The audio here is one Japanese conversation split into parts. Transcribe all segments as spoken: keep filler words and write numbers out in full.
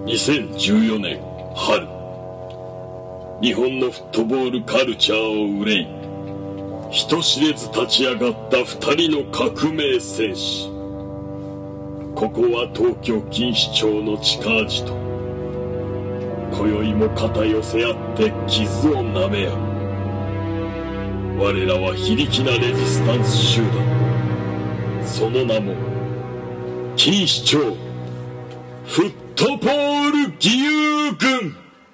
にせんじゅうよねん春、日本のフットボールカルチャーを憂い人知れず立ち上がった二人の革命戦士。ここは東京錦糸町の地下アジト。今宵も肩寄せ合って傷を舐め合う。我らは非力なレジスタンス集団、その名も錦糸町フットボール義勇軍。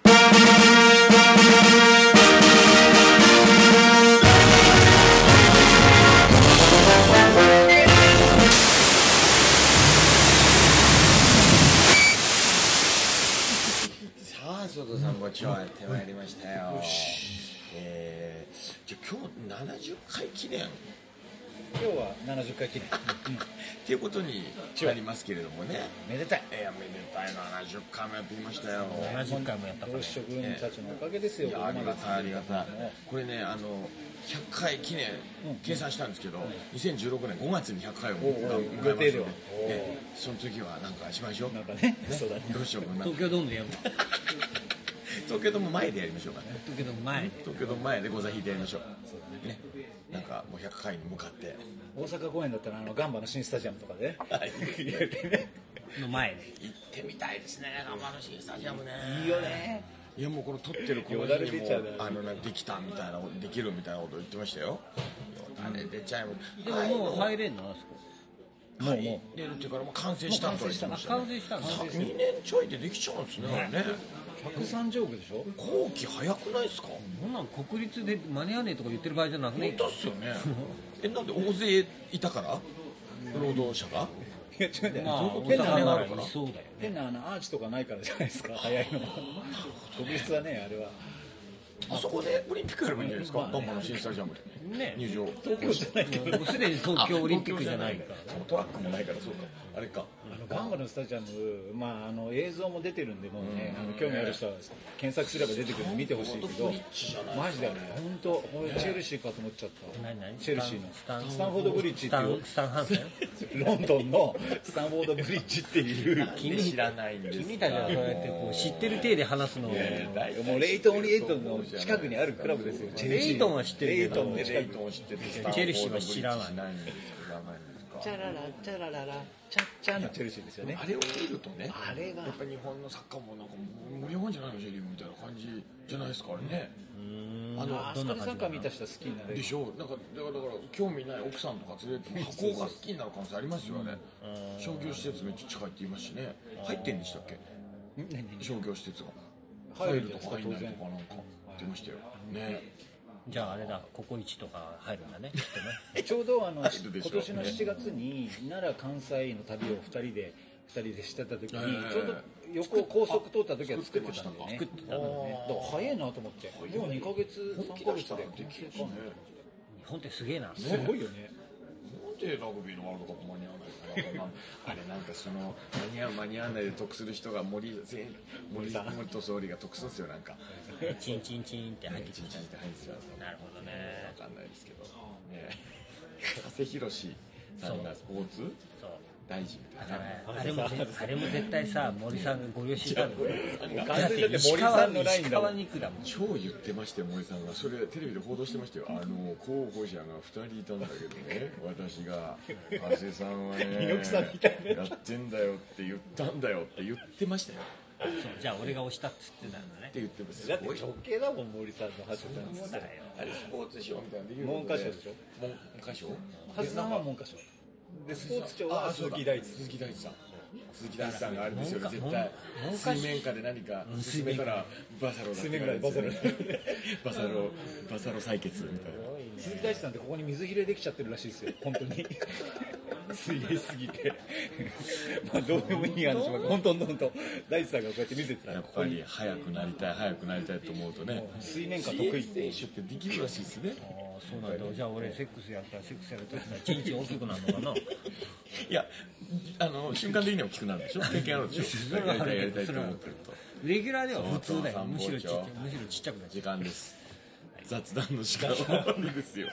ソトさんごちそうやってまいりましたよ。えー、じゃあ今日ななじゅっかい記念、 今日はななじゅっかい記念っていうことになりますけれどもね。 めでたい。 いや、めでたい。ななじゅっかいもやってきましたよ。 ななじゅっかいもやったから、 同志諸君たちのおかげですよ。 いや、ありがたいありがたい。これね、あのひゃっかい記念計算したんですけど、にせんじゅうろくねんごがつにひゃっかいを迎えますので、えその時はなんかしましょう。 なんかね、そうだね。 どうしようかな。 東京ドームでやる東京ドーム前でやりましょうかね。 東京ドーム前東京ドーム前でご座引いてやりましょう。そうだね。なんかもうひゃっかいに向かって大阪公演だったらあのガンバの新スタジアムとかでの前で行ってみたいですね。ガンバの新スタジアムね。 いいよね。 いや、もうこの撮ってるこの日にもあのなんかできたみたいな、できるみたいなこと言ってましたよ。あれ出ちゃいもでももう入れんのあそこ。 もうもう出るっていうからもう完成したと言ってましたね。 完成したの。 にねんちょいでできちゃうんですね。あれね。 ひゃくさんじゅうおくでしょ。 工期早くないですか。 こんなん国立で間に合わねえとか言ってる場合じゃなくね。 本当っすよね。え、なんで大勢いたから労働者が。 いや違うんだよ、 まあ変な大阪ならあのいそうだよね。 変なあのアーチとかないからじゃないですか。早いのは国立はね、あれはあそこでオリンピックやればいいんじゃないですか。ガンバの新スタジアムでね。 入場。 東京じゃないけど、 もうすでに東京オリンピックじゃないから。 トラックもないから、そうか。あれか。 あのガンバのスタジアム、まあ、あの映像も出てるんで、もうね、あの興味ある人は検索すれば出てくるんで見てほしいけど、マジで本当、チェルシーかと思っちゃった。 何何チェルシーのスタンスタンフォードブリッジっていうスタンハンセンロンドンのスタンフォードブリッジっていう君知らないんですか。 君たちはそうやってこう知ってる体で話すのを。 もうレイトン・オリエントンの近くにあるクラブですよ。 レイトンは知ってるけど、 レイトンの近く。 レイトンを知ってる。 チェルシーは知らない。 知らないんですか。 チャララチャラララチャッチャのチェルシーですよね。 あれを見るとね、 あれがやっぱり日本のサッカーもなんか盛り上がるんじゃないの、Jリーグみたいな感じじゃないですか、あれね。 あのあそこでサッカー見た人は好きになれるでしょう。なんかだからだから興味ない奥さんとか連れても箱が好きになる可能性ありますよね。商業施設めっちゃ近いって言いますしね。入ってんでしたっけ？商業施設が入るとか入んないとかなんか言ってましたよね。 じゃああれだ、ココイチとか入るんだね。きっとね。 ちょうどあの入るでしょ今年のしちがつに奈良関西の旅をふたりでふたりでしてた時に、 えーちょうど横高速通った時は作ってたんでね。 作ってたんだね。 だから早いなと思って、もうにかげつさんかげつでできるね。 日本ってすげえな。 すごいよね。 なんでラグビーのワールドカップ間に合わないかな。あれなんかその間に合う間に合わないで得する人が森全森元総理が得するんですよ。なんかチンチンチンって入ってき一日って入るんですよ。 なるほどね。 わかんないですけどね。加瀬宏さんがスポーツそう。 大臣みたいな。 あれもぜあれも絶対さ、森さんがご了承したんだよ。 完全にだって森さんのライン石だもん川に行くだもん。 超言ってましたよ、森さんが。それテレビで報道してましたよ。あの候補者がふたりいたんだけどね、私が加瀬さんはね猪木さんみたいなやってんだよって言ったんだよって言ってましたよそう、じゃあ俺が押したっつってたんだね。 って言ってます。 だって直系だもん、森さんの発言そうだよ。 あれスポーツ賞みたいなのできる文科省でしょ。 文科省はずさんは文科省で、スポーツ庁はあそうだ鈴木大地。 鈴木大地さん鈴木大地さんがあれですよね、 文科絶対文科水面下で何か進めたらバサロだって水面下でバサロバサロバサロ採血みたいな。 鈴木大地さんってここに水切れできちゃってるらしいですよ、本当に。水泳すぎて。まあどうでもいい話も本当本当大地さんがこうやって見せてたら、 やっぱり速くなりたい速くなりたいと思うとね、 水面下得意って選手ってできるらしいですね。 ああ、そうなんだ。じゃあ俺セックスやったらセックスやるとしたらチンチン大きくなるのかな。 いや、あの瞬間的には大きくなるでしょ。経験あるでしょ。やりたいやりたいと思ってると。 レギュラーでは普通だよ。むしろちっちゃそうそうむしろちっちゃくなっちゃ時間です。雑談の時間終わりですよ。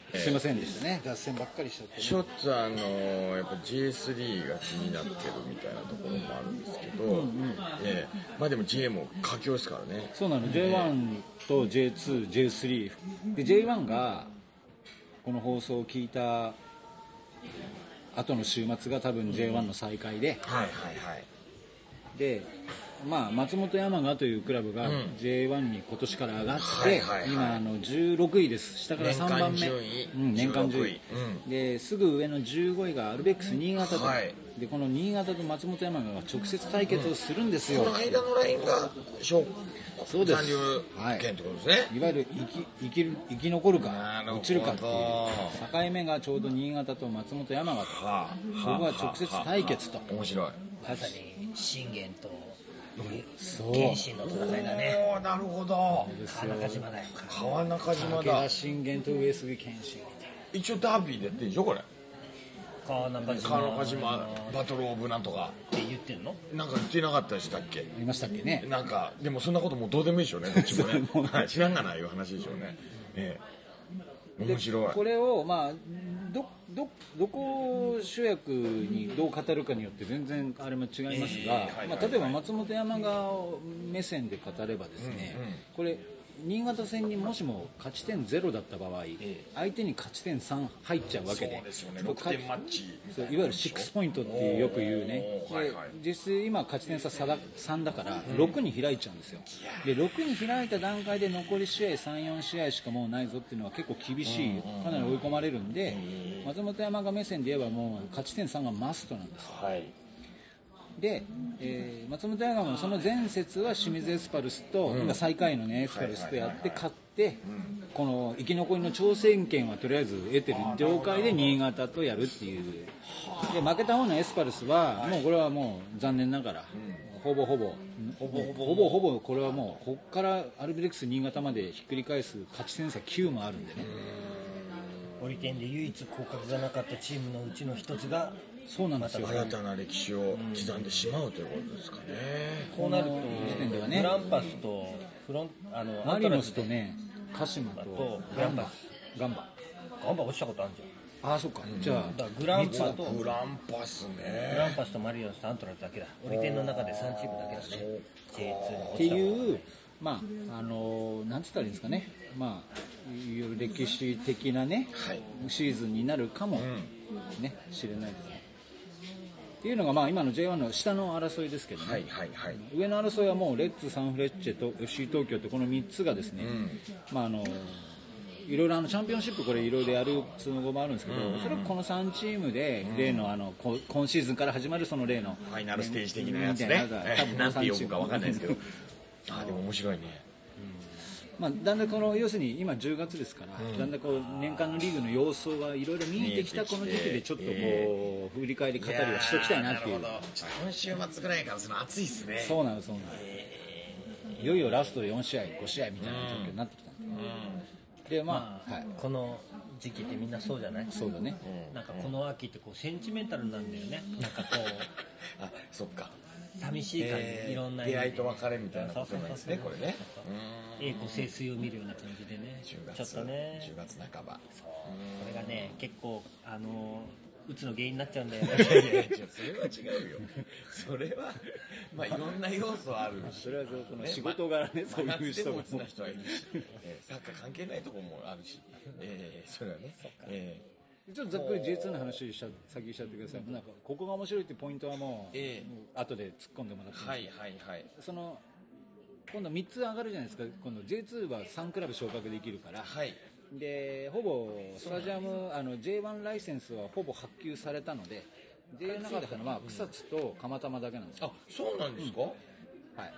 すいませんでしたね、脱線ばっかりしちゃって、ね、 ちょっとあのー、やっぱ ジェイスリー が気になってるみたいなところもあるんですけど、うんうん、えー、まあでも J も佳境ですからね。 そうなの、 ジェイワン と ジェイツー、ジェイスリー で ジェイワン がこの放送を聞いた後の週末が多分 ジェイワン の再開で、 はいはいはい。 で、まあ、松本山雅というクラブが ジェイワン に今年から上がって、うん、今あのじゅうろくいです。下からさんばんめ、年間順位、うん、ですぐ上のじゅうごいがアルベックス新潟と、はい、でこの新潟と松本山雅が直接対決をするんですよ、 うん、この間のラインがそうです、 残留権ってことですね、 はい、いわゆる生き、生きる、生き残るか落ちるかっていう境目がちょうど新潟と松本山雅と、はあ、ここが直接対決と、 面白い、 まさに信玄とそう謙信の戦いだね。 おー、なるほど。 川中島だよ。 川中島だ。 武田信玄と上杉謙信。 一応ダービーでやってるでしょこれ。 川中島。 川中島バトルオブなんとか。 って言ってんの？ なんか言ってなかったでしたっけ？ 言いましたっけね。 なんかでもそんなこともうどうでもいいでしょうね。こっちもね。はい、知らんがないいう話でしょうね。ええ、面白い。 これをまあどどどこを主役にどう語るかによって全然あれも違いますが、まあ例えば松本山雅目線で語ればですね、うんうん、これ新潟戦にもしも勝ち点ゼロだった場合、相手に勝ち点さん入っちゃうわけで、 そうですよね、ろくてんマッチ、 そういわゆるろくポイントってよく言うね、で実質今勝ち点差さんだからろくに開いちゃうんですよ、でろくに開いた段階で残り試合さん、よん試合しかもうないぞっていうのは結構厳しい、かなり追い込まれるんで、松本山雅目線で言えばもう勝ち点さんがマストなんですよ、はい、で、えー、松本山雅もその前節は清水エスパルスと、うん、今最下位の、ね、エスパルスとやって勝って、うん、この生き残りの挑戦権はとりあえず得てる状態で新潟とやるっていうで、負けた方のエスパルスはもうこれはもう残念ながら、うん、ほぼほぼほぼほぼほぼほぼこれはもうここからアルビレックス新潟までひっくり返す勝ち点差きゅうもあるんでね、 オリテンで唯一降格がなかったチームのうちの一つがそうなんですよ、 新たな歴史を刻んでしまうということですかね。 こうなると時点ではね、グランパスとフロンあのマリノスとね、鹿島とグランパス、 ガンバ、 ガンバ落ちたことあるじゃん。 ああ、そっか。うん、じゃあグランパスとグランパスね。 グランパスとマリノスとアントラーズだけだ。オリテンの中でさんチームだけだね。ジェイツーっていうまああのなんつったらいいんですかね。まあいう歴史的なね、はい、シーズンになるかも、うん、ね知れないですね。っていうのがまあ今の ジェイワン の下の争いですけどね、 はいはいはい、 上の争いはもうレッツ、サンフレッチェと エフシー 東京ってこのみっつがですね、うん、まああのいろいろあのチャンピオンシップこれいろいろやる都合もあるんですけど、うん、それはこのさんチームで例のあの今シーズンから始まるその例のファイナルステージ的なやつね、多分何て呼ぶか分かんないですけどあでも面白いね、 まあ、だんだんこの要するに今じゅうがつですから、うん、だんだんこう年間のリーグの様相がいろいろ見えてきたこの時期でちょっとこう、えー、振り返り語りはしておきたいなっていう。 今週末ぐらいからその暑いですね。 そうなのそうなの、えー、いよいよラストよん試合ご試合みたいな状況になってきたんで、うんうん、でまあ、 まあはい、この時期ってみんなそうじゃない？ そうだね、 うん、なんかこの秋ってこうセンチメンタルなんだよね、なんかこうあそっか寂しい感じ、えー、いろんな出会いと別れみたいなことなんですね、これね。 栄枯盛衰を見るような感じでね、 じゅうがつちょっとね、 じゅうがつなかば、 そうこれがね結構あのうつの原因になっちゃうんだよね。 いやいやいやそれは違うよ。それはまあいろんな要素あるし、 それはその仕事柄ね、そういう人もうつな人はいるし、えー、サッカー関係ないところもあるし、えー、それはね。えーちょっとざっくり ジェイツー の話しちゃ先しちゃってください。なんかここが面白いってポイントはもう、えー、もう後で突っ込んでもらってます。 はいはいはい。 その今度みっつ上がるじゃないですか。今度 ジェイツー はさんクラブ昇格できるから。はい。でほぼスタジアムあの ジェイワン ライセンスはほぼ発給されたので、ジェイなかったのは草津と釜玉だけなんですよ。 あ、そうなんですか？うん、 はい。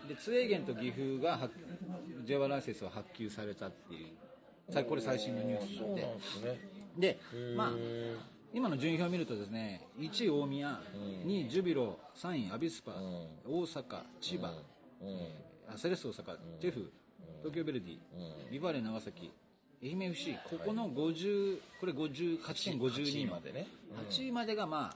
で津江源と岐阜が ジェイワン ライセンスは発給されたっていう。これ最新のニュースなんで。 そうなんですね。 でまあ、今の順位表を見るとですね、いちい大宮、うん、にいジュビロ、さんいアビスパ、うん、大阪、千葉、うん、セレッソ大阪、うん、ジェフ、東京ヴェルディ、うん、ビバレー長崎、愛媛 エフシー、ここのごじゅう、これごじゅう、勝ち点ごじゅうにまでね、はちいまでがまあ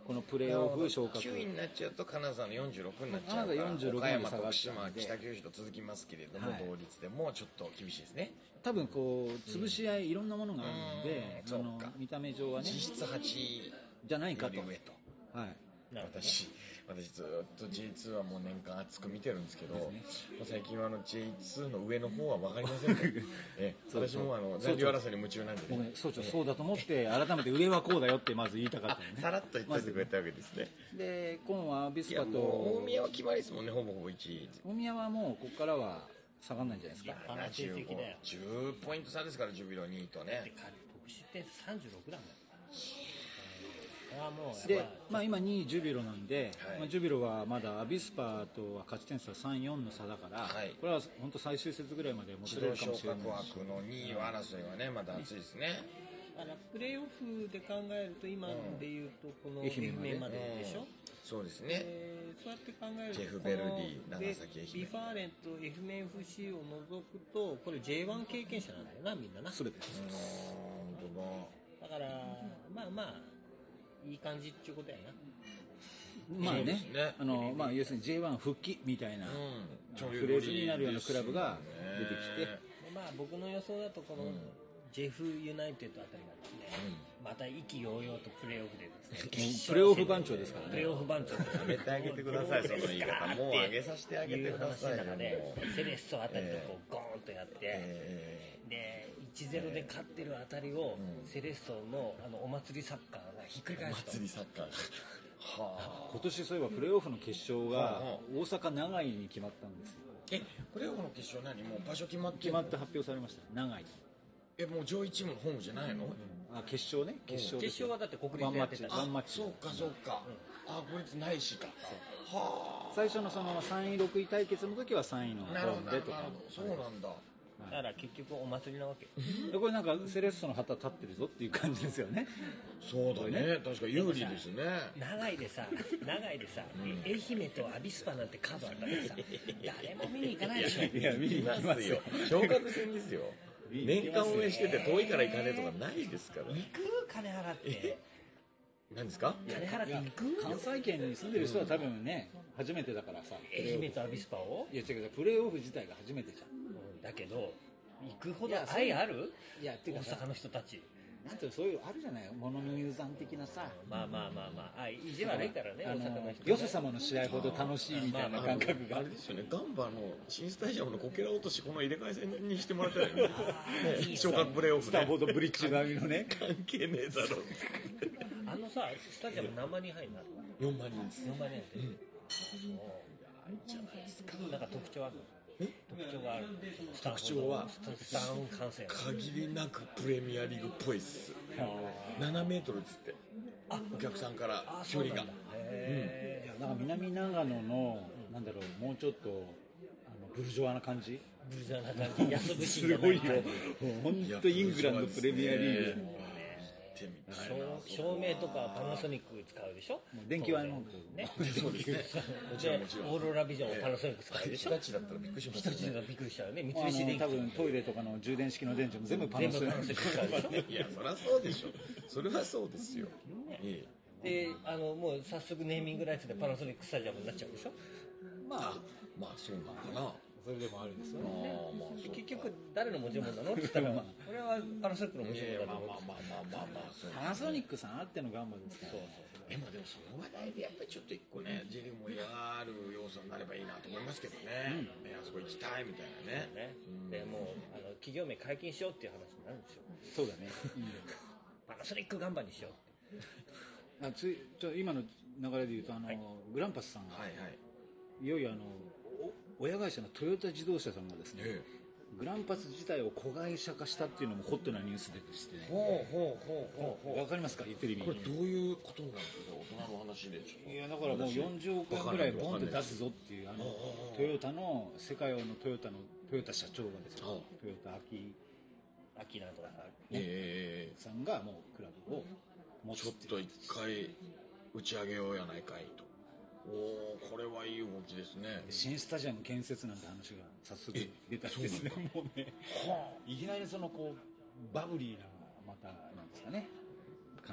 このプレーオフ昇格きゅういになっちゃうと金沢のよんじゅうろくになっちゃうから、 金沢よんじゅうろく岡山、 まで下がっ徳島、 ちゃうんで北九州と続きますけれども、 はい同率でもうちょっと厳しいですね。 多分こう潰し合いいろんなものがあるので、 うんあのそうか見た目上はね実質はちじゃないかとより上と。 はいなるほどね私私ずっと ジェイツー はもう年間熱く見てるんですけど、もう最近はあの ジェイツー の上の方は分かりませんねえ私もあの残留争いに夢中なんでごめね、 ん総長そうだと思って改めて上はこうだよってまず言いたかったよねさらっと言っといてくれたわけですね。 で今はアビスいやパもう大と宮は決まりですもんね、ほぼほぼいちい。 大宮はもうここからは下がんないんじゃないですか。 あの成績だよじゅうポイント差ですから、ジュビロにいとでね。 得失点さんじゅうろくだもん。ああもうやっぱで、まあ、今にいジュビロなんで、 はいまあ、ジュビロはまだアビスパとは勝ち点差さん、よんの差だから、 はいこれは本当最終節ぐらいまでもつれるか自動昇もしれないし格枠のにい争いはね、まだ熱いですね。 だからプレーオフで考えると今で言うとこの愛愛媛まで媛まででしょ、 うんそうですね。 えーそうやって考えるとジェフベルディこの長崎愛媛ビファーレンと エフエムエフシー を除くとこれ ジェイワン 経験者なんだよな、みんなな。 それです。 うん、本当だ。 だからまあまあいい感じっていうことやな。 まあねそうですねあのまあ、要するに ジェイワン 復帰みたいな、 うんフレーズになるようなクラブが出てきて、 でまあ僕の予想だとこのジェフユナイテッドあたりがですね、また意気揚々とプレーオフでですねプレーオフ番長ですからねプレーオフ番長ですやめてあげてください、その言い方。もう上げさせてあげてくださいよ。 いう話の中でもうセレッソあたりとこうゴーンとやって、 えで いちゼロ で勝ってるあたりをセレッソのあのお祭りサッカーがひっくりー、 返すと祭りサッカー。はあ。 今年そういえばプレーオフの決勝が大阪長居に決まったんですよ。 え、プレーオフの決勝何もう場所決まってんの決まって発表されました。長居。 え、もう上位チームのホームじゃないの？ あ決勝ね決勝ですよ決勝はだって国ワンマッチ立でやってたワンマッチそうかそうか。あ、こいつないしか。は最初のそのさんいろくい対決の時はさんいのあ。 ホなるほどなームでとかるほど。そうなんだ。 だから結局お祭りなわけ。 でこれなんかセレッソの旗立ってるぞっていう感じですよね。 そうだね。確か有利ですね。 長いでさ長いでさ、愛媛とアビスパなんてカードあったらさ誰も見に行かないでしょ。 いや見にいま行きますすよよ。。 昇格戦ですよ。年間応援してて遠いから行かねえとかないですから。 行く金払って何ですか？ 金払って行く関西圏に住んでる人は多分ね初めてだからさ。 愛媛とアビスパを、 いや違う違うプレーオフ自体が初めてじゃん。 うんだけど行くほどいや愛ある？ いやっていうかさ大阪の人たち。 なんていうのそういうあるじゃない物の入山的なさ。 まあまあまあまああ意地悪いからねあ大阪のの人ね。 よそ様の試合ほど楽しいみたいな感覚があれですよね。ガンバの新スタジアムのこけら落としこの入れ替え戦にしてもらったらいいね。ね昇格プレーオフスターでボードブリッジ並みのね。 関係ねえだろ。 あのさスタジアム何万人入るの？ よんまん人です。 よん万人入ってる。 じゃないですか。 なんか特徴ある？特徴がある。 特徴はスタスタウン観戦。 限りなくプレミアリーグっぽいっす。ななメートルっつって。お客さんから距離が。 いやなんか南長野のなんだろうもうちょっとあのブルジョワな感じ。 ブルジョワな感じ。安物すごいよ。もう本当イングランドプレミアリーグ。 グ。行ってみたいな。 照照明とかパナソニック使うでしょ。 電気はねね。 そうですね。もちろんもちろん。 オーロラビジョンをパナソニック使うでしょ。 日立だったらびっくりします日立がびっくりしちゃうね。三あ菱電機の多分トイレとかの充電式の電池も全部パナソニ全部パナソニック使うでしょ。 いや、そりゃそうでしょ。それはそうですよ。ええ。 であのもう早速ネーミングライツでパナソニックスタジアムになっちゃうでしょ。 まああ、まあそうなのかな。 それでもあるんですよね。 ああ、まあそう。 結局誰の持ち物なのって言ったら俺はパナソニックの持ちいや物だと思う。 まあまあまあまあまあまあそう。 パナソニックさんあってのガンバですから。そうでもでもその話題でやっぱりちょっと一個ね、J リーグ盛り上がる要素になればいいなと思いますけどね。ね、あそこ行きたいみたいなね。 ね、でもうあの企業名解禁しようっていう話になるんですよ。 そうだね。いいよパナソニックガンバにしよう。 あついちょ今の流れで言うとあの、グランパスさんが、 はいはい。 いよいよあのお親会社のトヨタ自動車さんがですね、 えグランパス自体を子会社化したっていうのもホットなニュースでしてね。 ほうほうほうほうほわかりますか言ってる意う。これ味。 どういうことなんですか、大人の話でちょっと。 いやだからもうよんじゅうおくえんぐらいボンって出すぞっていうあのトヨタの世界のトヨタのトヨタ社長がですね、 はトヨタ秋秋なんとかさえさんがもうクラブを持えちょっつっていうと一回打ち上げようやないかいと。おお、これはいい動きですね。 新スタジアム建設なんて話が早速出たりですねもうねいきなりそのこうバブリーなまたなんですかね感じがいいで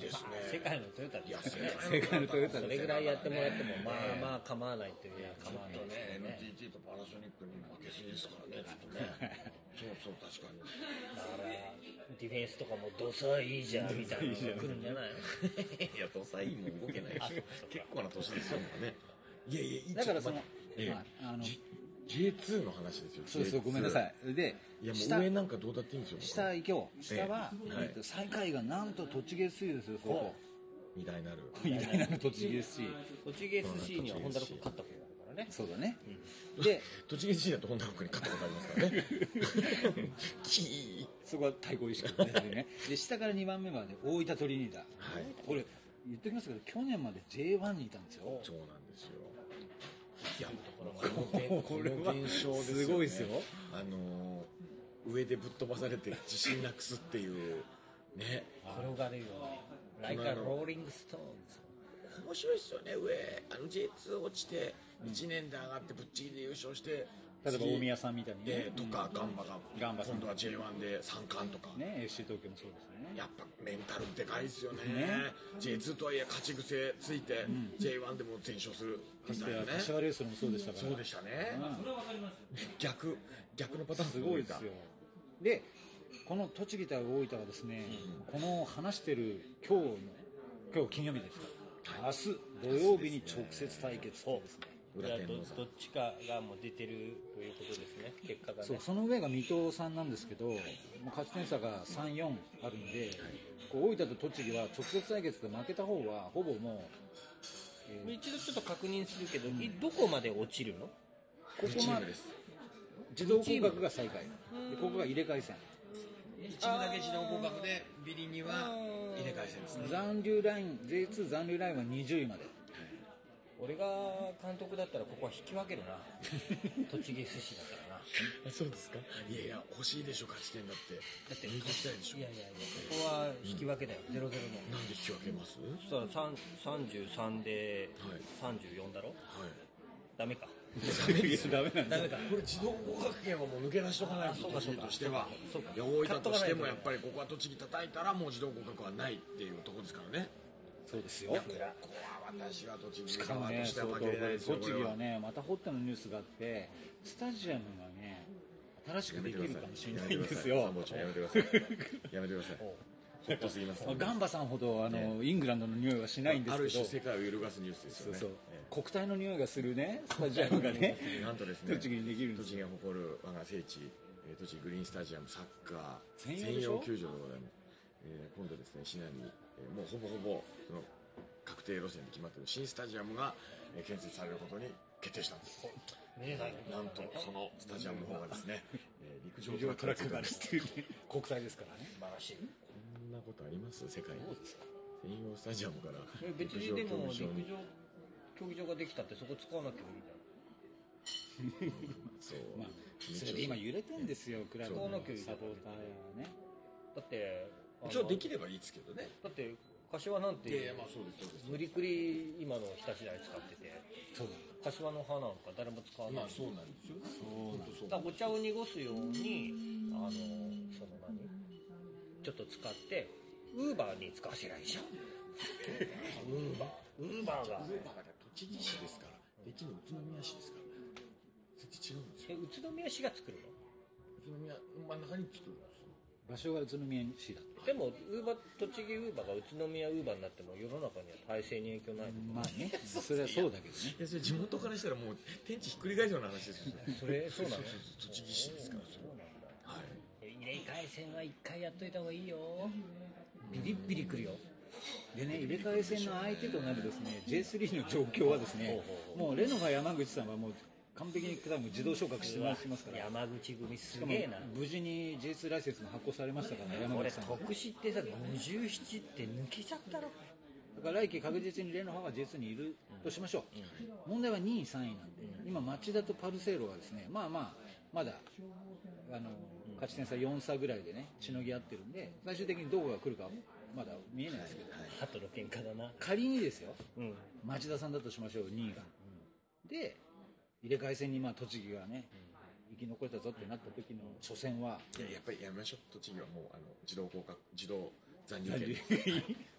ですね。 世界のトヨタですね。 世界のトヨタそれぐらいやってもらってもまあまあ構わないという構わないですね、 ね。 エヌティーティー とパナソニックに負けずにですからね、ちょっとね。そうそう、確かに。 だからディフェンスとかもドサいいじゃんみたいなのが来るんじゃないの？ いや、ドサいも動けないし、結構な年ですよね。いやいや、 だからその、 ええまあ、あのジェイツー の話ですよ。 そうそう、ごめんなさい。で、 いや、も下う上なんかどうだっていいんですよ。 下行こう。下は、 ええはいえっと最下位がなんと栃木 エスシー ですよ、そこ。 偉大なる。 偉大なる栃木 エスシー。 栃木 エスシー にはホンダロック勝ったことあるからね。 そうだね。で、 栃木市だとホンダロックに勝ったことありますからね。キー。 そこは対抗意識ですね。で、下からにばんめまで大分トリニーダ。 はい。 これ、言っときますけど、去年まで ジェイワン にいたんですよ。 そうなんですよ。いや、このこの現象ですよね。 すごいですよ。 あのー、上でぶっ飛ばされて自信なくすっていうね。 転がるように。ライカローリングストーンズ。 面白いですよね。上あの ジェイツー 落ちていちねんで上がってぶっちぎりで優勝して、 例えば大宮さんみたいにね。 でとかガンバがガンバさん今度は ジェイワン でさん冠とか。 ね、エフシー 東京もそうですよね。 やっぱメンタルでかいですよね。 ねジェイツー とはいえ勝ち癖ついて、ジェイワン でも全勝するかつてみたいなね。 は柏レースもそうでしたから。 そうでしたね。逆逆のパターンすごいですよ。で、この栃木対大分はですね、この話してる今日の今日金曜日ですから、明日土曜日に直接対決ってですね。 じゃあ ど, どっちかがもう出てるということですね、結果がね。 そう、その上が水戸さんなんですけど、もう勝ち点差がさん、よんあるんで、こう大分と栃木は直接対決で負けた方はほぼもう、 一度ちょっと確認するけど、いどこまで落ちるの？ ここまで自動降格が最下位で、ここが入れ替え戦。 チームだけ自動合格でビリには入れ替え戦ですね。 残留ライン ジェイツー 残留ラインはにじゅういまで。 俺が監督だったらここは引き分けるな。栃木寿司だからな。 あ、そうですか。いやいや欲しいでしょ、勝ち点だって。 だって抜いていきたいでしょ。 いやいやいや、ここは引き分けだよ、ゼロゼロの。 なんで引き分けます？ そしたらさんじゅうさんではいさんじゅうよんだろ。 はい。 ダメか。 ダメですダメなんダメか。 これ自動合格権はもう抜け出しとかないと、 そうかそうかとしては。 そうかいや大分としてもやっぱりここは栃木叩いたらもう自動合格はないっていうところですからね。 そうですよ。 いやここは私は栃木しかもね、 側としてはそう負けれないですよ。 栃木はね、またホットのニュースがあって、スタジアムがね、新しくできるかもしれないんですよ。 やめてください。やめてください。やめてください。ホットすぎます。 ガンバさんほどあの、イングランドの匂いはしないんですあるけど、 種世界を揺るがすニュースですよね。 そうそう、国体の匂いがするね、スタジアムがね、 なんとですね、 栃木にできるんですよ。 栃木が誇る我が聖地、えー栃木グリーンスタジアムサッカー専用でしょ球場でございます。えー今度ですね、市内に、えーもうほぼほぼその確定路線で決まっている新スタジアムが、えー建設されることに決定したんです。 めでたい。 なんとそのスタジアムの方がですね、えー陸上トラックがあるがっていうね、国体ですからね。 素晴らしい。 こんなことあります世界に。専用スタジアムからえ別にでも陸陸上競技場に上競技場ができたってそこ使わなきゃいいじゃん。 そう、 まあ、それで今揺れてんですよ、クラブのそうサポーターやね。 だってあの一応できればいいですけどね。 だって柏なんていやいやまあそうですそうです。 無理くり今の日立大使ってて、 そう柏の花なんか誰も使わない。 まあそうなんですよ。 そうなんそうだからお茶を濁すようにあのその何ちょっと使ってウーバーに使わせりゃいいじゃん。ウーバーウーバーがウーバーが栃木市ですから、できる宇都宮市ですから、全然違うんですえよ。 宇都宮市が作るの？ 宇都宮真ん中に作るんですよ。 場所が宇都宮市だって。 でもウーバー栃木ウーバーが宇都宮ウーバーになっても世の中には体制に影響ないとまあね、それはそうだけどね。 いやそれ地元からしたらもう天地ひっくり返すような話ですよ。 それそうなの？ 栃木市ですからそれそうなんだ。 はい。 入れ替え戦は一回やっといた方がいいよ。ビリッビリくるよ。 でね、入れ替え戦の相手となるですね ジェイスリー の状況はですね、もうレノファ山口さんはもう完璧に多分自動昇格してもらってますから、 山口組すしかもげえな。 無事に ジェイツー ライセンスも発行されましたから、山俺口さんは。 特殊ってさごじゅうななって抜けちゃったろ。 だから来季確実にレノファが ジェイツー にいるとしましょう。問題はにい、さんいなんで、今町田とパルセーロはですね、まあまあまだあの勝ち点差よん差ぐらいでねしのぎ合ってるんで、最終的にどこが来るかまだ見えないですけど、 鳩の喧嘩だな。 仮にですよ、 うん。 町田さんだとしましょう、にいが。で、入れ替え戦にまあ栃木がね、生き残れたぞってなった時の初戦は、 いややっぱりやめましょう。栃木はもうあの自動合格自動残留権。もう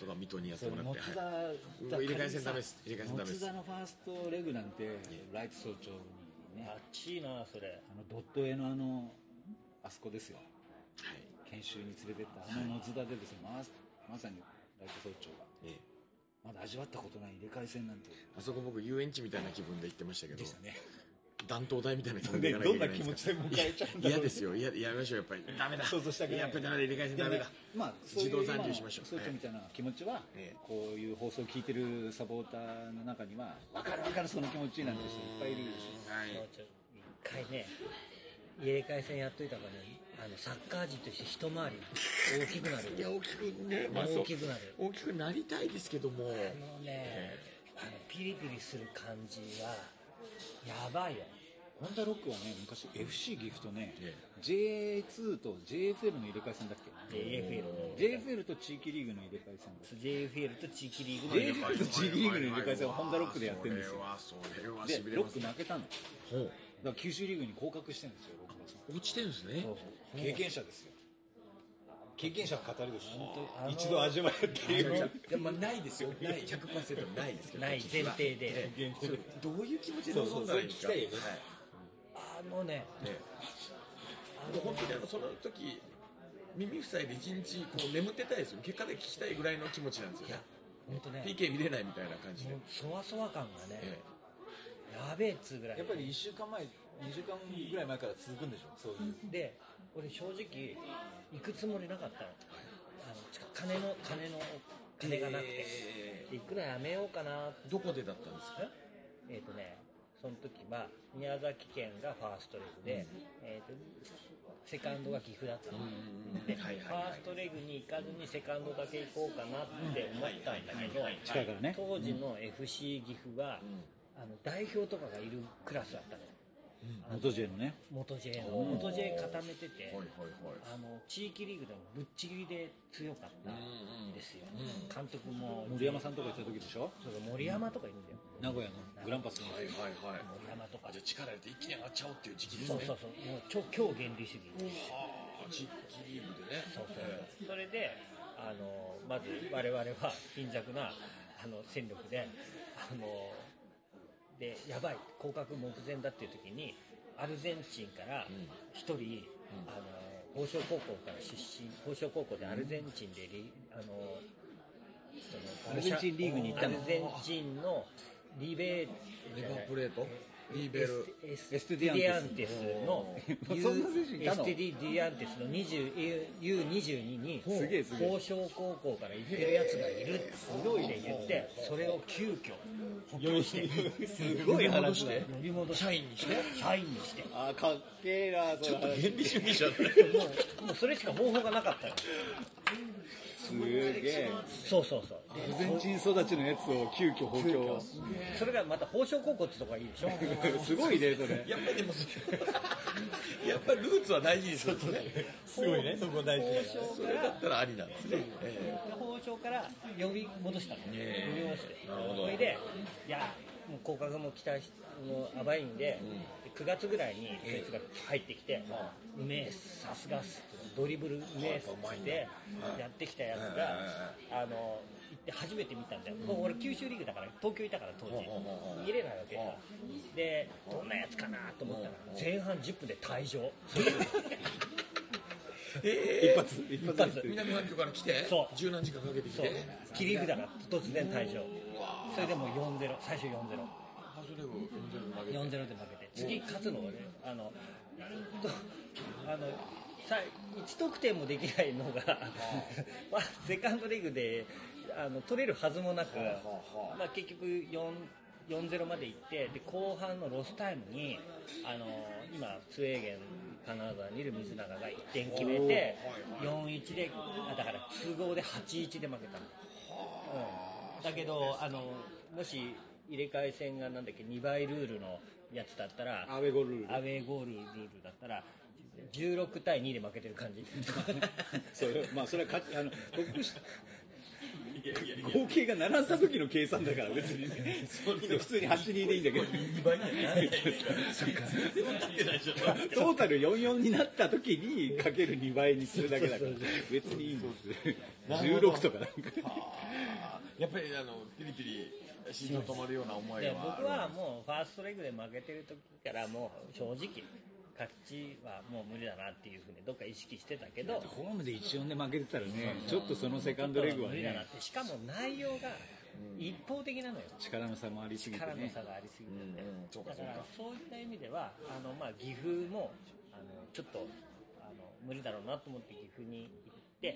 とか水戸にやってもらって、 松田、 はい、入れ替え戦ダメです。入れ替え戦ダメです。 松田のファーストレグなんてライト早朝にね、 あっちいなそれ。 あのドット絵のあのあそこですよ。 はい。 研修に連れてったあの野津田でですね、ま, まさにライト早朝が、ええ、まだ味わったことない入れ替え戦なんて。 あそこ僕遊園地みたいな気分で行ってましたけど。 でしたね。 断頭台みたいな気分で行かなきゃいけないんですか。 どんな気持ちで迎えちゃうんだろう。 嫌ですよ。ややめましょうやっぱり。ダメだ。 想像したくない。 やっぱりダメだ。入れ替え戦ダメだ。 まあ自動残留しましょう。 そういうみたいな気持ちは、ええ、こういう放送を聞いてるサポーターの中には分かる分かるその気持ちなんて人いっぱいいるでしょ。 はい。一回ね入れ替え戦やっといたからね、あのサッカー人として一回り大きくなる。 いや大きくね、 まあ、大きくなる。 大きくなりたいですけども。 あのね、あのピリピリする感じはやばいよ。 ホンダロックはね、昔 エフシー 岐阜とね、ええ、ジェイツー と ジェイエフエル の入れ替え戦だっけ？ ジェイエフエルジェイエフエル と地域リーグの入れ替え戦だ。 ジェイエフエル と地域リーグの入れ替え戦。ジェイエフエル と地域リーグの入れ替え戦はホンダロックでやってるんですよ。で、ロック負けたの。ほう。だから九州リーグに降格してるんですよ、ロックが。 落ちてるんですね。 そうそう。経験者ですよ。経験者の語りです。一度味わえっていう。 でもないですよ。ない。ひゃくパーセント ないですけど。 ない前提で。 どういう気持ちで臨んだらいいですか？ あのね、 ね、本当にあのその時耳塞いで一日こう眠ってたいですよ。結果で聞きたいぐらいの気持ちなんですよ。いや本当ね。 ピーケー 見れないみたいな感じで。 そわそわ感がね、ええ、やべえっつうぐらい。 やっぱりいっしゅうかんまえ、にしゅうかんぐらい前から続くんでしょ。そういう。 で、俺正直行くつもりなかったの。あの金の金の金がなくて、えー、行くのやめようかな。 どこでだったんですか？ えっとね。その時は宮崎県がファーストレグで、うん、えー、とセカンドが岐阜だったの、うん、で、はいはいはい、ファーストレグに行かずにセカンドだけ行こうかなって思ったんだけど、当時の エフシー 岐阜は、うん、あの代表とかがいるクラスだったの。 元 J のね、 元 J の元 J 固めてて、はいはいはい、あの地域リーグでもぶっちぎりで強かったんですよ。うんうん、監督も森山さんとか行った時でしょ。 そう森山とかいるんだよ。 名古屋のグランパスの、 はいはいはい、 森山とか。 じゃあ力入れて一気に上がっちゃおうっていう時期ですね。 そうそうそう。もう超強原理主義。 はあ、地域リーグでね。 そうそう。それであのまず我々は貧弱なあの戦力であの。でやばい降格目前だっていう時にアルゼンチンから一人、うん、あの宝生高校から出身、宝生高校でアルゼンチンでリあのそのアルゼンチンリーグに行ったの。 アルゼンチンのリベリバープレートリベルエステディアンテスのエステディアンテスの ユーにじゅうに に宝生高校から行ってるやつがいるって言ってそれを急遽補強してすごい話で乗り戻して社員にして社員にしてあかっけえな。 ちょっと原理主義じゃないもうもうそれしか方法がなかったよ。 すげえ。 そうそうそう。 アルゼンチン育ちのやつを急遽補強。 それがまた宝生高校ってとこがいいでしょ。 すごいねそれ。 やっぱりでもやっぱりルーツは大事ですよね。 すごいねそこ大事だから。 それだったらありなんですね。 宝生から呼び戻したの。呼び戻して。 なるほど。 それでいやもう降格も期待しもう甘いんで、うん、くがつぐらいにそいつが入ってきて、うめえさすがっすドリブルうめえっつってやってきたやつが、あの行って初めて見たんだよ。もう俺九州リーグだから東京いたから当時見れないわけで、どんなやつかなと思ったら前半じゅっぷんで退場。 えー、一発一発南半球から来てそう十何時間かけてきて切り札が突然退場。それでもう よんたいゼロ 最初 よんたいゼロ よんたいゼロ で負けて次勝つのはねあのあのさいち得点もできないのがまあ、セカンドリーグであの取れるはずもなく、まあ、結局 よんたいゼロ まで行ってで後半のロスタイムにあの今ツウェーゲン金沢にいる水永がいってん決めて よんたいいち でだから都合で はちたいいち で負けたの、うん、だけどあのもし入れ替え戦がなんだっけにばいルールのやつだったらアウェーゴールルールアウェーゴールルールだったらじゅうろくたいにで負けてる感じそれまあそれはかあの得し合計が並んだ時の計算だから別に普通にはちたいにでいいんだけどにばいにならないですかトータルよんたいよんになった時にかけるにばいにするだけだから別にいいんですじゅうろくとかなんかやっぱりあのピリピリ心臓止まるような思いでは僕はもうファーストレグで負けてる時からもう正直勝ちはもう無理だなっていうふうにどっか意識してたけど、 ホームでいちよんで負けてたらね、ちょっとそのセカンドレグは無理だなっね、 て、しかも内容が一方的なのよ。 力の差もありすぎてね。 力の差がありすぎて、 うんうんそうかだからそうかそういった意味ではあの、まあ、岐阜もあのちょっとあの無理だろうなと思って岐阜に行って、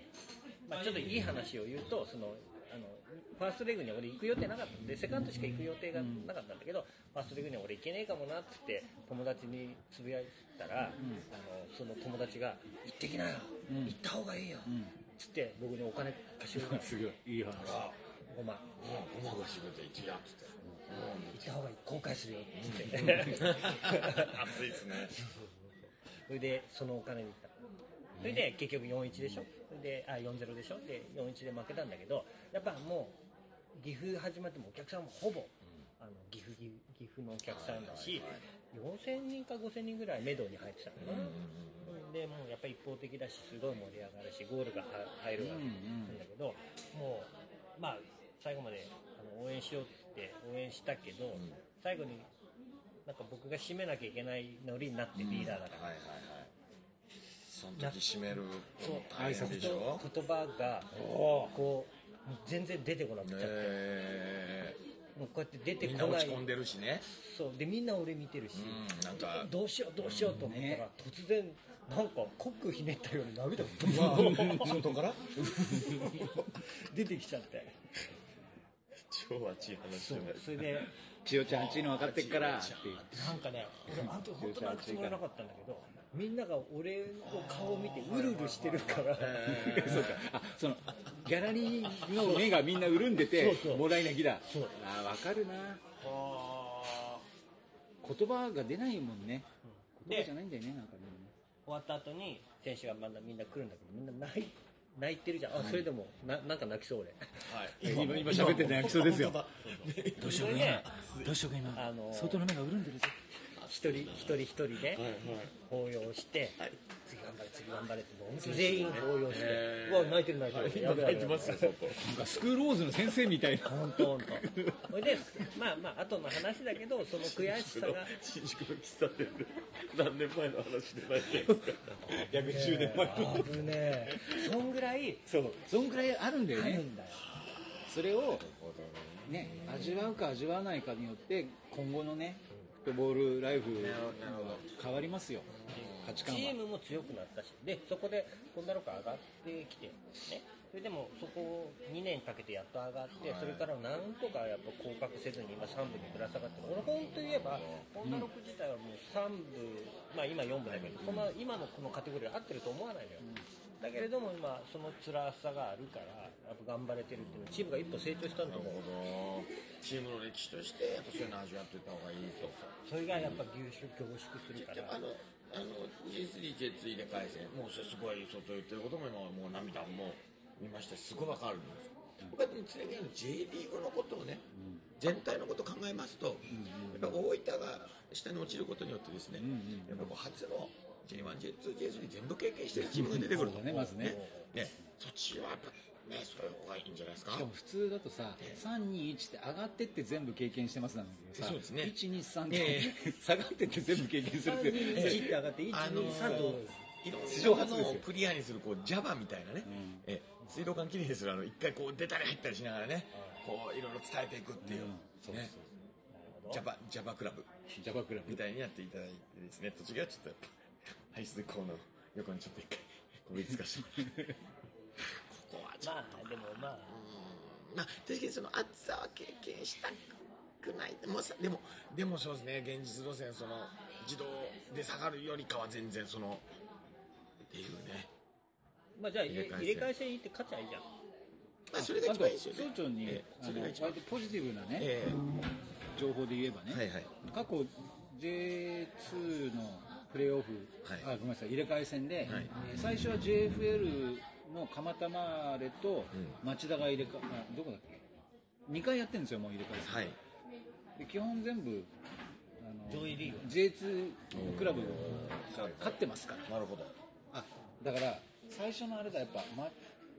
まあ、ちょっといい話を言うとそのあのファーストレグに俺行く予定なかったんで、セカンドしか行く予定がなかったんだけど、ファーストレグに俺行けねえかもなっつって友達につぶやいたら、うん、あのその友達が行ってきなよ、うん、行った方がいいよ、うん、つって僕にお金貸してくれた。 すごいいい話。 ごまんごまがしめて一やっつって、 行った方がいい、後悔するよっつって熱いですね。 それでそのお金で行った。それで結局 よんたいいち でしょ、であ よんたいゼロ でしょ、でよんたいいちで負けたんだけど、やっぱもう岐阜始まってもお客さんもほぼ、うん、あの岐阜岐阜のお客さんだし、よんせんにんかごせんにんぐらいメドに入ってたのかな、うん、でもうやっぱり一方的だしすごい盛り上がるしゴールが入るわけなんだけど、もうまあ最後まであの応援しようって応援したけど、うん、最後になんか僕が締めなきゃいけないノリになって、リーダーだから、うんはいはいはい、 その時締める大切でしょ、言葉がこう全然出てこなくちゃって、えー、もうこうやって出てこない、みんな落ち込んでるしね、 そうでみんな俺見てるし、 うん、なんかどうしようどうしようと思ったら、ね、突然なんかコックひねったように涙が外から出てきちゃって超熱い話じゃないですか。 それで千代ちゃん熱いの分かってっからってなんかね、俺あの時本当に泣くつもりはなかったんだけど、みんなが俺の顔を見てうるうるしてるから、 そうか、あそのギャラリーの目がみんな潤んでてそうそうもらい泣きだ。そうあ分かるな。あ言葉が出ないもんね。言葉じゃないんだよね。なんかね終わった後に選手がまだみんな来るんだけど、みんな泣い泣いてるじゃん。あ、はい、それでも な, なんか泣きそう俺。 はい。今今喋ってて泣きそうですよ。どうしようか今。どうしようか今。あのー、外の目が潤んでるぞ。 一人一人一人で抱擁して、はい、次頑張れ次頑張れってもう全員抱擁して、うわ泣いてる泣いてる。 泣いてますよ。 なんかスクールローズの先生みたいな。 本当本当。それでまあまあ後の話だけど、その悔しさが新宿の喫茶店で何年前の話でないですか。約じゅうねんまえの。 危ねえ。そんぐらいそうそんぐらいあるんだよね。 あるんだよ。 それをね味わうか味わわないかによって今後のね。フットボールライフ変わりますよ、価値観は。 チームも強くなったし、でそこでこんなのか上がってきて、ね、それでもそこをにねんかけてやっと上がって、それからなんとかやっぱ降格せずに今さん部にぶら下がってる。俺本当言えばホンダロック自体はもうさん部、まあ今よん部だけど、そんな今のこのカテゴリー合ってると思わないのよ。だけれども今その辛さがあるからやっぱ頑張れてるっていうのチームが一歩成長したんだと思う。 チームの歴史としてやっぱそういうの味わっていった方がいいと。 それがやっぱ凝縮凝縮するから。 あのあの ジェイスリー、ジェイツー 入れ替え戦もうそれすごい外言ってることも今もう涙も見ましたし、すごいわかるんです。僕はでも常に J リーグのことをね、全体のことを考えますと、やっぱ大分が下に落ちることによってですね、やっぱこう初のジェイワン、ジェイツー、ジェイスリー 全部経験してるチームが出てくるとね、まずね。 ね、そっちはやっぱね、そういう方がいいんじゃないですか。 しかも普通だとさ、さんにいちって上がってって全部経験してますなんだけどさ、 そうですね、 いちにさんって下がってって全部経験するって、 さんにいちって上がっていちにさんといろんなものをクリアにするこう Java みたいなね、うん、え水道管きれいにするあの一回こう出たり入ったりしながらね、こういろいろ伝えていくっていう、うん、そうね、Java Java クラブ Java クラブみたいにやっていただいてですね、途中はちょっとやっぱ排水口の横にちょっと一回こびつかして。ここはちょっとまあでもまあ、 まあ確かにその暑さは経験したくないでもさでもでもそうですね、現実路線その自動で下がるよりかは全然そのっていうね。 まあじゃあ入れ替え戦行って勝ちゃいいじゃん。 まあそれが一番いいですよね。 総長に、えー、あの割とポジティブなね、えー、情報で言えばね、はいはい、過去 ジェイツー のプレーオフ、はい、あごめんなさい入れ替え戦で、はい、最初は ジェイエフエル の蒲田マーレと町田が入れ替え、あどこだっけにかいやってるんですよ、もう入れ替え戦、はい、で基本全部あの上位リーグジェイツー クラブが勝ってますから。 なるほど。 あだから最初のあれだやっぱ、ま、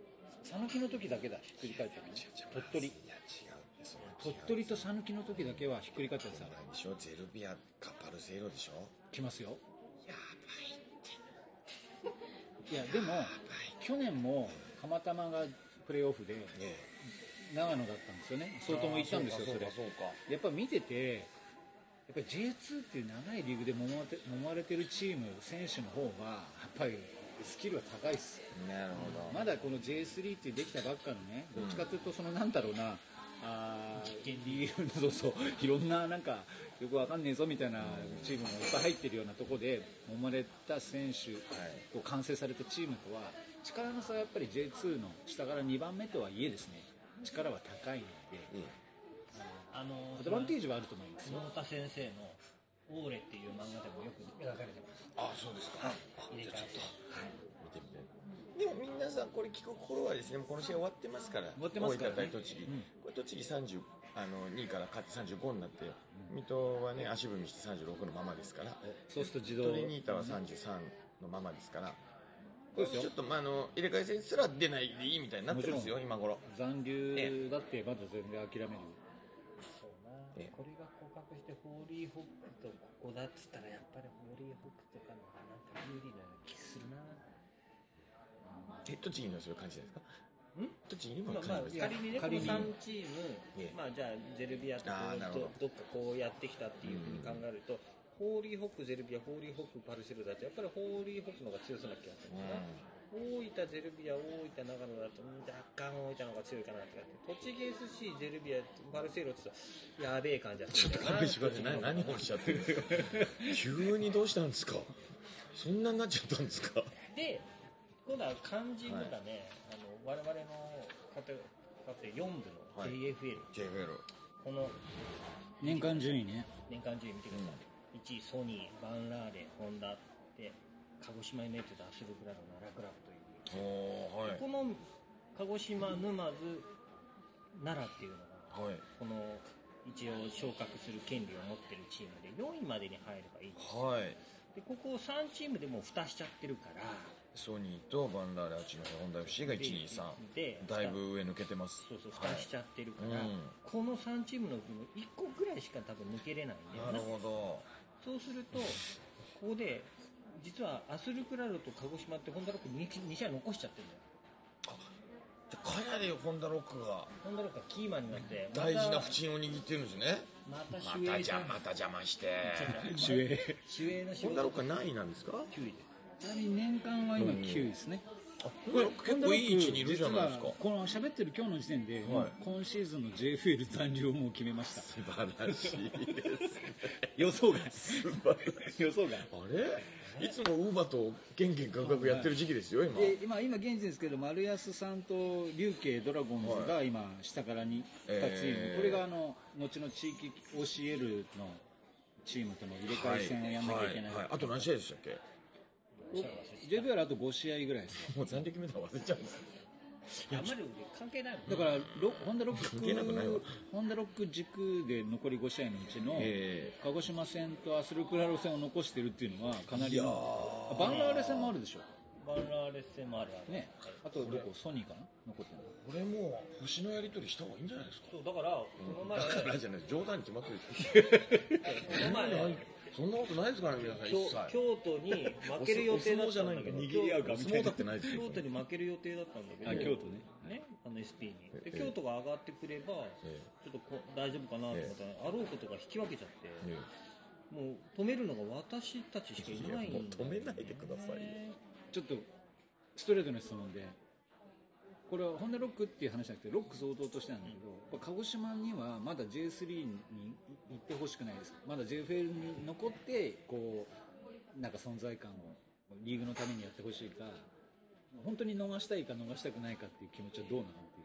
讃岐の時だけだひっくり返ったの。鳥取。 いや違うそれ鳥取と讃岐の時だけはひっくり返ったんですよ。 でしょ、ゼルビアかパルセイロでしょ。 来ますよ。 やばいっていやでも去年も釜玉がプレーオフでね長野だったんですよね。相当も行ったんですよ。それそうかやっぱ見ててやっぱり ジェイツー っていう長いリーグで揉まれて揉まれてるチーム選手の方がやっぱりスキルは高いっす。 なるほど。 まだこの ジェイスリー ってできたばっかのね、どっちかというとそのなんだろうな、あーそうそういろんななんかよくわかんねえぞみたいなチームがいっぱい入ってるようなところで揉まれた選手と完成されたチームとは力の差はやっぱり ジェイツー の下からにばんめとはいえですね、力は高いので、 あのアドバンテージはあると思いますよ。 野田先生のオーレっていう漫画でもよく描かれてます。 あ、そうですか。 入れ替えて、 見てみて。でも皆さんこれ聞く頃はですね、もうこの試合終わってますから。 終わってますからね。 大分対栃木、うん、これ栃木さんじゅうあのにいから勝ってさんじゅうごになって、うん、水戸はね足踏みしてさんじゅうろくのままですから。 そうすると自動。 トリニータはさんじゅうさんのままですから。これちょっとまああの入れ替え戦すら出ないでいいみたいになってますよ今頃。 残留だってまだ全然諦める。 そうな。これが降格してホーリーホックとここだっつったらやっぱりホーリーホックとかの方がなんか有利な気するな。 え、栃木にはそういう感じですか？ん？栃木にもまあ、まあ、仮にね、このさんチーム、まあじゃあゼルビアとど, どっかこうやってきたっていうふうに考えると、ホーリーホックゼルビア、ホーリーホックパルセロだとやっぱりホーリーホックの方が強そうな気がするんだな。大分ゼルビア、大分長野だと若干大分の方が強いかなって栃木 エスシー ゼルビアパルセイロって言ったらやべえ感じだった。 ちょっと勘弁してください。何をおっしゃってるんですか急にどうしたんですか。そんなになっちゃったんですか。 で今度は肝心のがね、はい、あの我々のかつてよん部の ジェイエフエル、はい、ジェイエフエル この年間順位ね、 年間順位見てください、うん、いちいソニー、バンラーレ、ホンダで鹿児島ユナイテッド、アスルクラブ、奈良クラブという、はい、この鹿児島、沼津、奈良っていうのが、はい、この一応昇格する権利を持ってるチームでよんいまでに入ればいいんですよ、はい、でここさんチームでもう蓋しちゃってるからソニーとバンラーレ、八戸、ホンダ エフシー がいち、に、さんでだいぶ上抜けてます。 そうそう蓋しちゃってるから、はい、このさんチームのうちのいっこぐらいしか多分抜けれないんだよな。 なるほど。 そうするとここで実はアスルクラロと鹿児島ってホンダロック 2, 2試合残しちゃってるんだよ。 あ、じゃあかなりホンダロックがホンダロックがキーマンになって、 大事な縁を握ってるんですね。 またまたじゃまた邪魔して主演主演のホンダロックは何位なんですか？ きゅういで。 ちなみに年間は今きゅういですね。 これ結構いい位置にいるじゃないですか。 この喋ってる今日の時点で、はい、今シーズンの ジェイエフエル 残留をもう決めました。 素晴らしいですね。 予想が素晴らしい。 予想があれいつもウーバとゲンゲンガクガクやってる時期ですよ今。 で今今現時ですけど丸安さんと琉球ドラゴンズが今下からにふたチーム、これがあの後の地域 オーシーエル のチームとの入れ替え戦をやんなきゃいけない、はいはいはい、 あと何試合でしたっけ？ ジェイエフエル あとご試合ぐらいですよ。 もう残留決めたら忘れちゃうんですね。 あんまり関係ないもん。 だからホンダロック関係なくないわ。 ホンダロック軸で残りご試合のうちの、えー、鹿児島戦とアスルクラロ戦を残してるっていうのはかなりの。バンラーレ戦もあるでしょ。 バンラーレ戦もあるわね。 あとどこソニーかな残ってるの。 これもう星のやり取りした方がいいんじゃないですか。 そうだからこの前、 だからじゃない冗談に決まってるこの前そんなことないですからね皆さん。一切京都に負ける予定だったんだけど、 握り合うかみたいな。 京都に負ける予定だったんだけど、 あ京都ねねあの エスピー にで京都が上がってくればちょっとこ大丈夫かなと思ったら、あろうことが引き分けちゃって、もう止めるのが私たちしかいないんだよね。 もう止めないでくださいよ。 ちょっとストレートな質問で、これはホンダロックっていう話じゃなくてロック相当としてなんだけど、鹿児島にはまだ ジェイスリー に行ってほしくないですか？まだ ジェイエフエル に残ってこうなんか存在感をリーグのためにやってほしいか、本当に逃したいか逃したくないかっていう気持ちはどうなのっていう。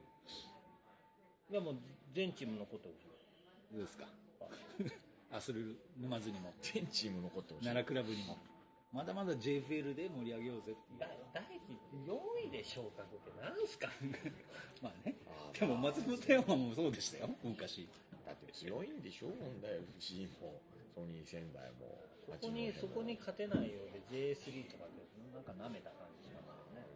いやもう全チーム残ってほしい。 どうですか？アスル沼津にも全チーム残ってほしい。 奈良クラブにも。まだまだ ジェイエフエル で盛り上げようぜっていう。 第よんいで昇格ってなんすかまあね。でも松本山もそうでしたよ昔。 だって強いんでしょホンダ エフシー もソニー仙台も。 そこにそこに勝てないようで ジェイエスリー とかでなんか舐めた感じしますよね。 い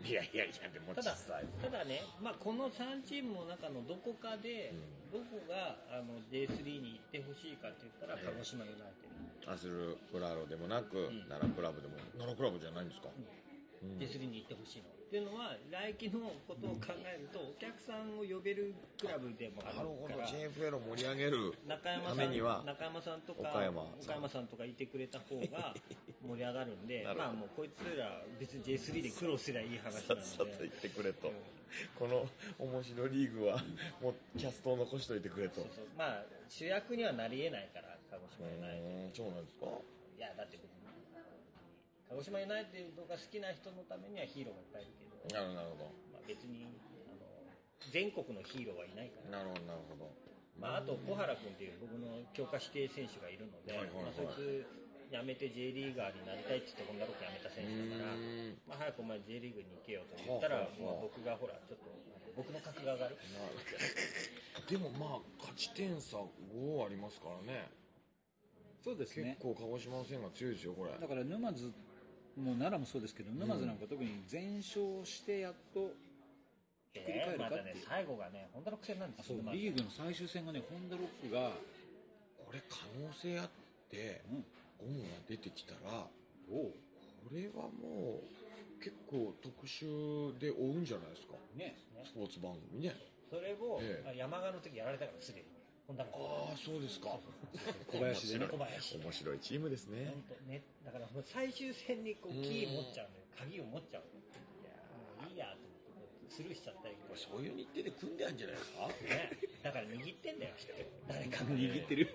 いやいやいやでもただ実際ただね、まあ、このさんチームの中のどこかで、どこがあの ジェイスリー に行ってほしいかって言ったら鹿児島ユナイテッド、 アスルクラロでもなく、奈良クラブでも奈良クラブじゃないんですか、 ジェイスリー に行ってほしいのっていうのは来季のことを考えると、お客さんを呼べるクラブでもあるなるほど、 から、 ジェイエフエル を盛り上げる中山さためにはん中山さんとか岡山岡山さんとかいてくれた方が盛り上がるんでなるほどまあもうこいつら別に ジェイスリー で苦労すりゃいい話なので、 さっと言ってくれと、 うんこの面白リーグはもうキャストを残しといてくれと。 そうそうまあ主役にはなりえないから鹿児島ユナイテッうんそうなんですか。 ド、いやだって別に鹿児島ユナイテッドが好きな人のためにはヒーローがいっぱいいるけど、 なるほどなるほまあ、別にあの全国のヒーローはいないから、 どなるほどなるほど。 まあ、あと小原君っていう僕の強化指定選手がいるので、 はいはいはいまあ、そいつ辞めて J リーガーになりたいって言ってホンダロック辞めた選手だから、 うんまあ、早くお前 J リーグに行けよと言ったら、 はあはあまあ、僕がほらちょっと僕の格が上がる。 でもまあ勝ち点差ごありますからね。 そうですね。 結構鹿児島の線が強いですよこれ。 だから沼津も奈良もそうですけど、沼津なんか特に全勝してやっとひっくり返るかっていう、 またね最後がねホンダロック戦なんですそうよ。 リーグの最終戦がねホンダロックが、 これ可能性あってうん、 ゴムが出てきたらおうこれはもう結構特集で追うんじゃないですか、 ね、 スポーツ番組ね。 それを、 ええあ山川の時やられたからすでにホンダロックああそうですか。 小林でね小林面白いチームですね。 本当ね、だからもう最終戦にこうキー持っちゃうのよ、鍵を持っちゃうのよ。いやもういいやと思ってスルーしちゃったりとかそういう日程で組んであるんじゃないですか。 ね、だから握ってんだよきっと誰かが握ってる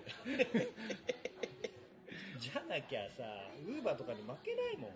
じゃなきゃさウーバーとかに負けないもん。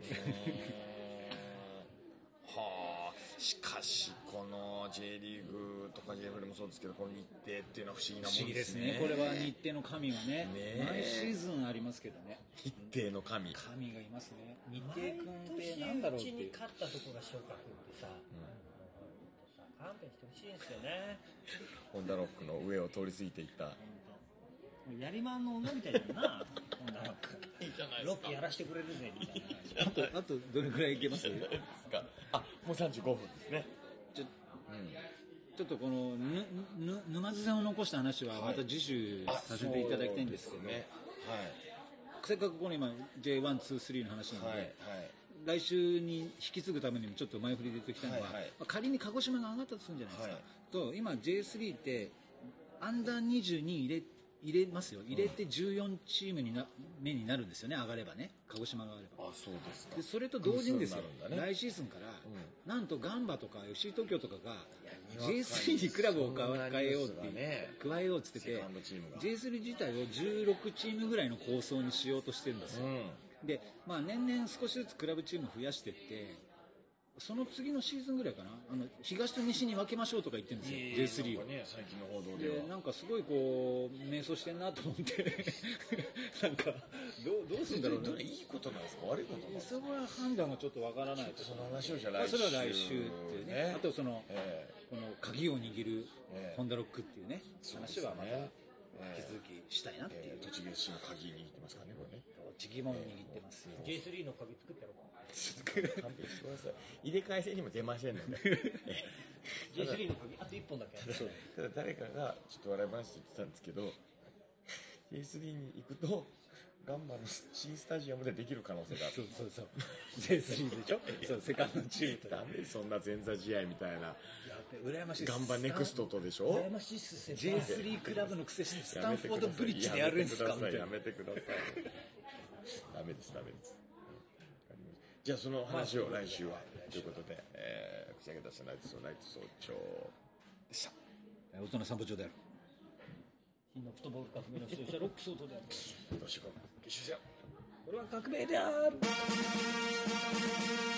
はあ、しかしこの J リーグとか ジェイエフエル もそうですけど、この日程っていうのは不思議なもんですね。 不思議ですね。これは日程の神はね、 ね毎シーズンありますけどね、 日程の神。 神がいますね。日程毎君って年なんだろうっていううちに。勝ったとこが昇格ってさ、勘弁してほしいんですよね。 ホンダロックの上を通り過ぎていったやりまんの女みたいだよな。ホンダロックいいじゃないですか、ロッキーやらしてくれるぜみたいな。 あとあとどれくらいいけます？ ですか。あ、もうさんじゅうごふんですね。 ちょちょっとこのぬぬ沼津戦を残した話はまた次週させていただきたいんですけど、 ね。 せっかくこの今 ジェイワン、ツー、スリー の話なので、 はいはい来週に引き継ぐためにもちょっと前振りで言っておきたいのは、 はいはいまあ仮に鹿児島が上がったとするんじゃないですか、 はいと今 ジェイスリー ってアンダーにじゅうに入れ入れますよ、入れてじゅうよんチームにな目になるんですよね、上がればね、鹿児島が上がれば。 あ、そうですか。 でそれと同時にですよ、 偶数になるんだね来シーズンから、なんとガンバとか エフシー 東京とかが ジェイスリー にクラブを変えようってそんなニュースがね加えようって言ってセカンドチームがジェイスリー 自体をじゅうろくチームぐらいの構想にしようとしてるんですよ、 うん。 で、まあ、年々少しずつクラブチーム増やしていってその次のシーズンぐらいかな、あの東と西に分けましょうとか言ってるんですよ、ジェイスリー を。 ね、最近の報道では。 でなんかすごいこう迷走してんなと思ってなんかどうどうするんだろうどれいいことなんですか、悪いことなんですか。 そこは判断がちょっとわからないとその話をじゃあまあ来週、 それは来週っていうね、あとその、 えこの鍵を握るええホンダロックっていうね、話はまたえ引き続きしたいなっていう、 えー、栃木市の鍵握ってますからね、これね。 栃木も握ってますよ。 ジェイスリー の鍵作ってやろうか。 勘弁してください。入れ替え戦にも出ませんので。 ジェイスリー の鍵あといっぽんだけ。 ただ誰かがちょっと笑い話で言ってたんですけど、ジェイスリー に行くとガンバの新スタジアムでできる可能性がある。 そうそうそう ジェイスリー でしょそうセカンドチームとダメ、そんな前座試合みたいな。 やべ羨ましいガンバネクストとでしょ。 羨ましいっす先ジェイスリー クラブのくせしてスタンフォードブリッジでやるんですかみたいな。 やめてください。ダメです、ダメです。じゃあその話を来週はということで、えー、口上げ出したナイツナイツ総長でした。 大人散歩長である真のフットボール革命の人者ロックソートである。 どうしようか。決勝戦。 これは革命である。